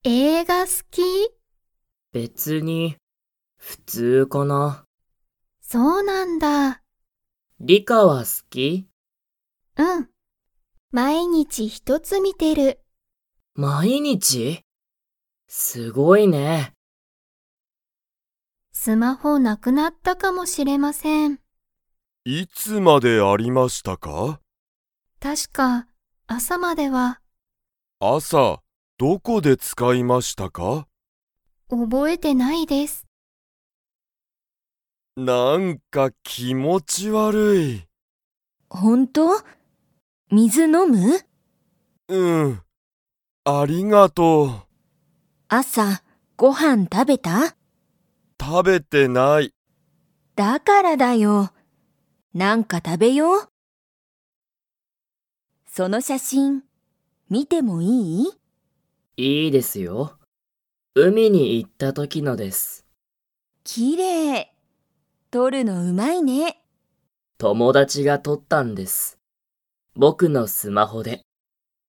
映画好き？ 別に、普通かな。 そうなんだ。 理科は好き？ うん。毎日一つ見てる。 毎日？すごいね。 スマホなくなったかもしれません。 いつまでありましたか？ 確か朝までは。 朝、どこで使いましたか？ 覚えてないです。 なんか気持ち悪い。 ほんと？水飲む？ うん、ありがとう。 朝、ご飯食べた？ 食べてない。 だからだよ。なんか食べよう。その写真、見てもいい？ いいですよ。海に行った時のです。 きれい。撮るのうまいね。 友達が撮ったんです。僕のスマホで。